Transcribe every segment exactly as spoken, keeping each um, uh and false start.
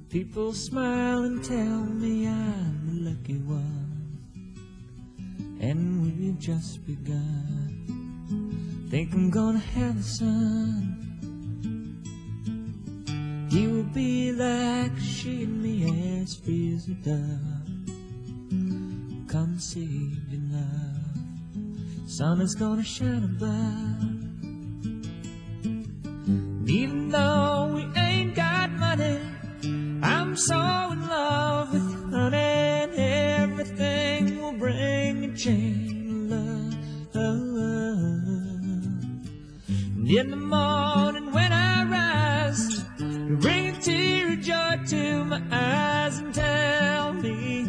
People smile and tell me I'm the lucky one, and we've just begun. Think I'm gonna have a son. He will be like she and me, as free as a dove, conceived in love. Sun is gonna shine above. And even though we ain't got money, I'm so in love with you, honey, and everything will bring a chain of love. And in the morning when I rise, you bring a tear of joy to my eyes and tell me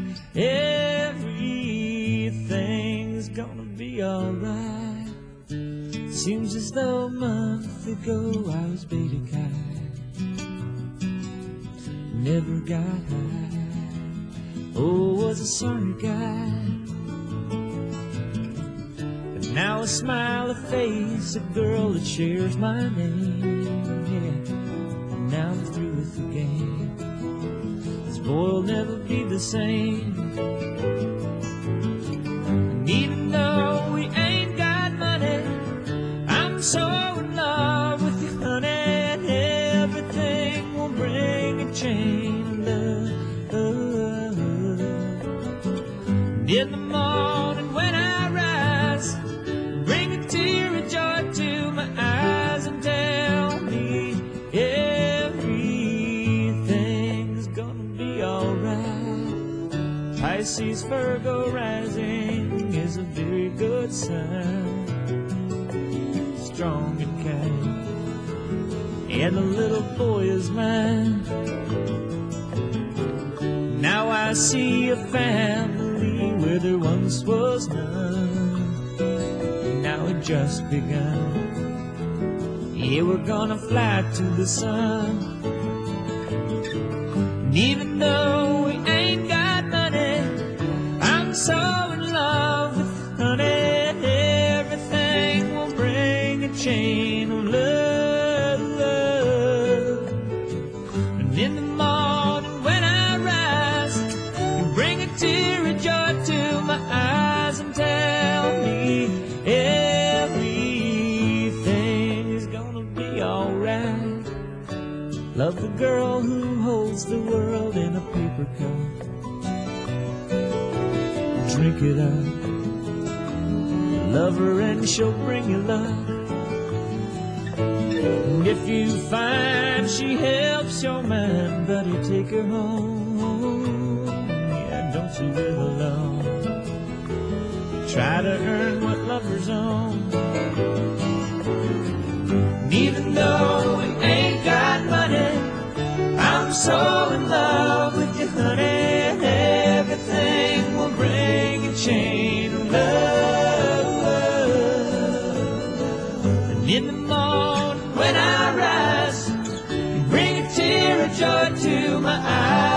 everything's gonna be alright. Seems as though a month ago I was beta kite, never got high. Oh, was a sorry guy. But now I smile a face, a girl that shares my name, yeah. And now I'm through with the game. This boy will never be the same. And even though we ain't got money, I'm so in love with you, honey, and everything will bring a chain of love. And in the morning when I rise, bring a tear of joy to my eyes and tell me everything's gonna be alright. Pisces, Virgo rising is a very good sign, strong and kind, and the little boy is mine. Now I see a family where there once was none. Now it just begun. Yeah, we're gonna fly to the sun. And even though we ain't got money, I'm so in love with you, honey. Everything will bring a chain of love. And in the morning when I rise, you bring a tear of joy to my eyes and tell me everything is gonna be alright. Love the girl who holds the world in a paper cup. Drink it up. Love her and she'll bring you luck. And if you find she helps your mind, better take her home. Yeah, don't you live alone. Try to earn what lovers own. And even though we ain't got money, I'm so in love with you, honey, and everything will bring a chain of love. And in the morning when I rise, you bring a tear of joy to my eyes.